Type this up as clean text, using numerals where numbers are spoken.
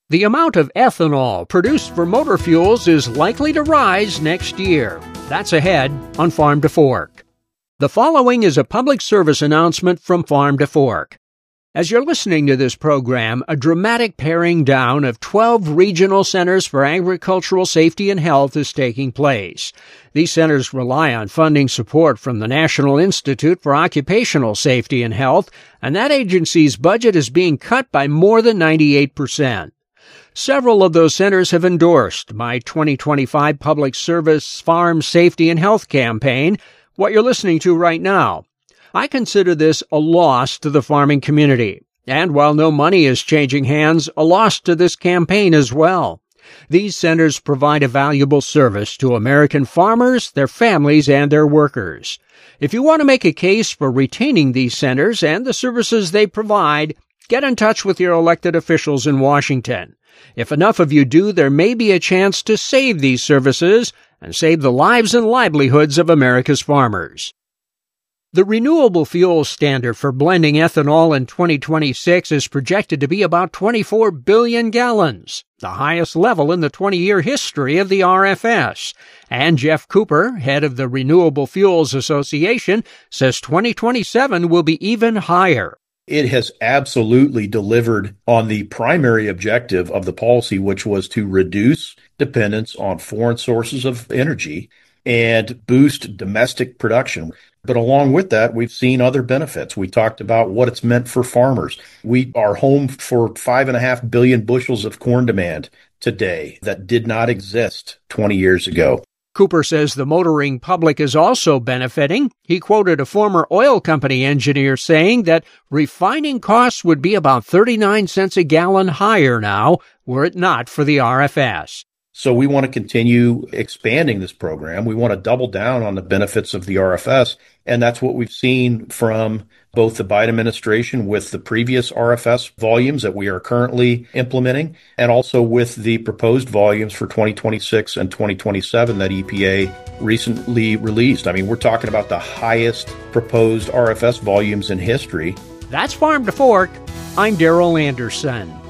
The amount of ethanol produced for motor fuels is likely to rise next year. That's ahead on Farm to Fork. The following is a public service announcement from Farm to Fork. As you're listening to this program, a dramatic paring down of 12 regional centers for agricultural safety and health is taking place. These centers rely on funding support from the National Institute for Occupational Safety and Health, and that agency's budget is being cut by more than 98%. Several of those centers have endorsed my 2025 Public Service Farm Safety and Health campaign, what you're listening to right now. I consider this a loss to the farming community, and while no money is changing hands, a loss to this campaign as well. These centers provide a valuable service to American farmers, their families, and their workers. If you want to make a case for retaining these centers and the services they provide, get in touch with your elected officials in Washington. If enough of you do, there may be a chance to save these services and save the lives and livelihoods of America's farmers. The renewable fuel standard for blending ethanol in 2026 is projected to be about 24 billion gallons, the highest level in the 20-year history of the RFS. And Jeff Cooper, head of the Renewable Fuels Association, says 2027 will be even higher. It has absolutely delivered on the primary objective of the policy, which was to reduce dependence on foreign sources of energy and boost domestic production. But along with that, we've seen other benefits. We talked about what it's meant for farmers. We are home for 5.5 billion bushels of corn demand today that did not exist 20 years ago. Cooper says the motoring public is also benefiting. He quoted a former oil company engineer saying that refining costs would be about 39 cents a gallon higher now were it not for the RFS. So we want to continue expanding this program. We want to double down on the benefits of the RFS. And that's what we've seen from both the Biden administration with the previous RFS volumes that we are currently implementing, and also with the proposed volumes for 2026 and 2027 that EPA recently released. I mean, we're talking about the highest proposed RFS volumes in history. That's Farm to Fork. I'm Darrell Anderson.